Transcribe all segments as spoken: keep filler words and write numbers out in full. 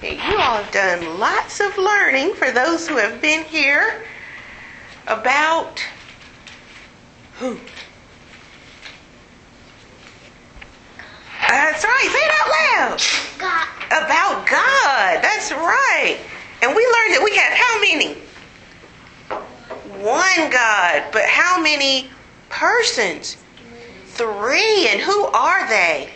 right. You all have done lots of learning for those who have been here about who? That's right. Say it out loud. God. About God. That's right. And we learned that we have how many? One God. But how many persons? Three. And who are they?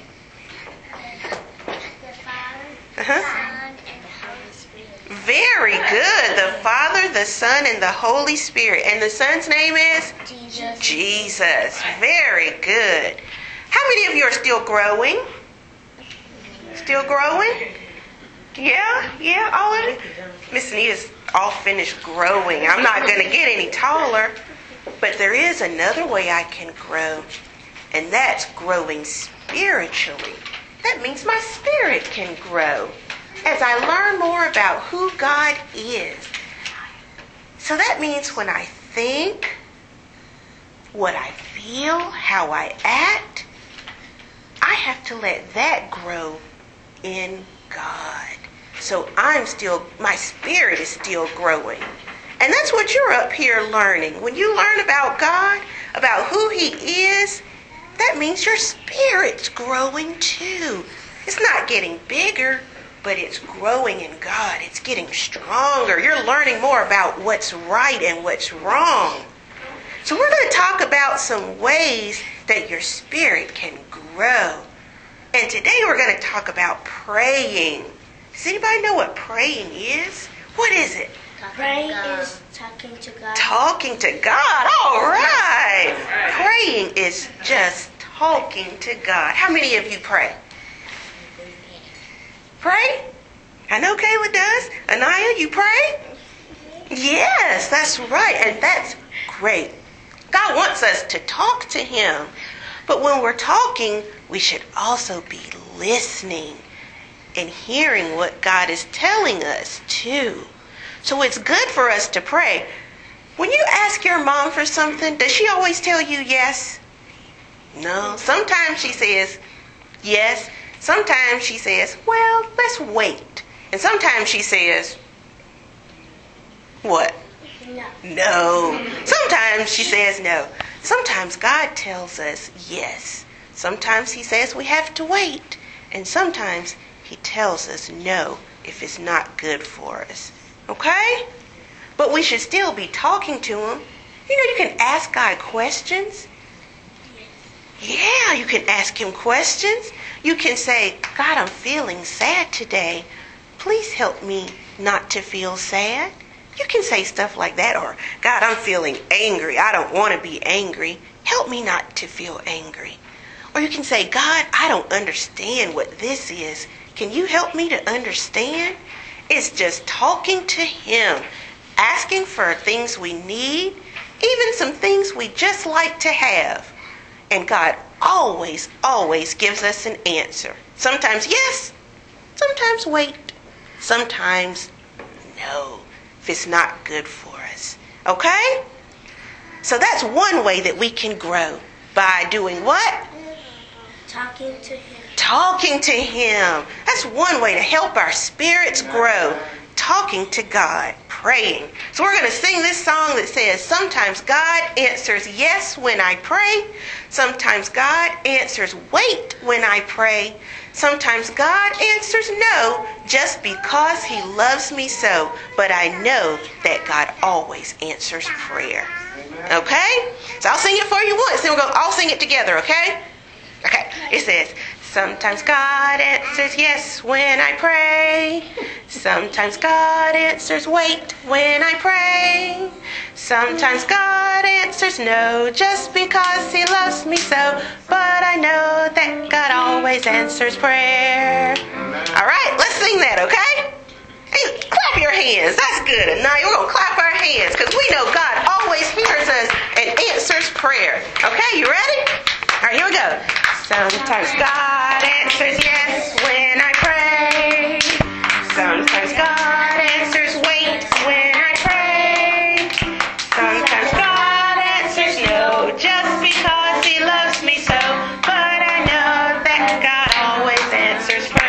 The Father, Uh-huh. Son, and the Holy Spirit. Very good. The Father, the Son, and the Holy Spirit. And the Son's name is? Jesus. Jesus. Very good. How many of you are still growing? Still growing? Yeah? Yeah, all of it? Miss Anita's all finished growing. I'm not going to get any taller. But there is another way I can grow. And that's growing spiritually. That means my spirit can grow as I learn more about who God is. So that means when I think, what I feel, how I act, I have to let that grow in God. So I'm still, my spirit is still growing. And that's what you're up here learning. When you learn about God, about who He is, that means your spirit's growing too. It's not getting bigger, but it's growing in God. It's getting stronger. You're learning more about what's right and what's wrong. So we're going to talk about some ways that your spirit can grow. And today we're going to talk about praying. Does anybody know what praying is? What is it? Praying is talking to God. Talking to God. All right. Praying is just talking to God. How many of you pray? Pray? I know Kayla does. Anaya, you pray? Yes, that's right. And that's great. God wants us to talk to Him. But when we're talking, we should also be listening and hearing what God is telling us too. So it's good for us to pray. When you ask your mom for something, does she always tell you yes? No. Sometimes she says yes. Sometimes she says, well, let's wait. And sometimes she says, what? No. No. Sometimes she says no. Sometimes God tells us yes. Sometimes He says we have to wait. And sometimes He tells us no if it's not good for us. Okay? But we should still be talking to Him. You know, you can ask God questions. Yeah, you can ask Him questions. You can say, God, I'm feeling sad today. Please help me not to feel sad. You can say stuff like that. Or, God, I'm feeling angry. I don't want to be angry. Help me not to feel angry. Or you can say, God, I don't understand what this is. Can you help me to understand? It's just talking to Him, asking for things we need, even some things we just like to have. And God always, always gives us an answer. Sometimes yes, sometimes wait, sometimes no, if it's not good for us. Okay? So that's one way that we can grow. By doing what? Talking to Him. Talking to Him. That's one way to help our spirits grow. Talking to God. Praying. So we're going to sing this song that says, sometimes God answers yes when I pray. Sometimes God answers wait when I pray. Sometimes God answers no just because He loves me so. But I know that God always answers prayer. Okay? So I'll sing it for you once. Then we'll go all sing it together, okay? Okay. It says, sometimes God answers yes when I pray. Sometimes God answers wait when I pray. Sometimes God answers no just because He loves me so. But I know that God always answers prayer. All right, let's sing that, okay? Hey, clap your hands. That's good. And now we're going to clap our hands because we know God always hears us and answers prayer. Okay, you ready? All right, here we go. Sometimes God answers yes when I pray. Sometimes God answers wait when I pray. Sometimes God answers no just because He loves me so. But I know that God always answers prayer.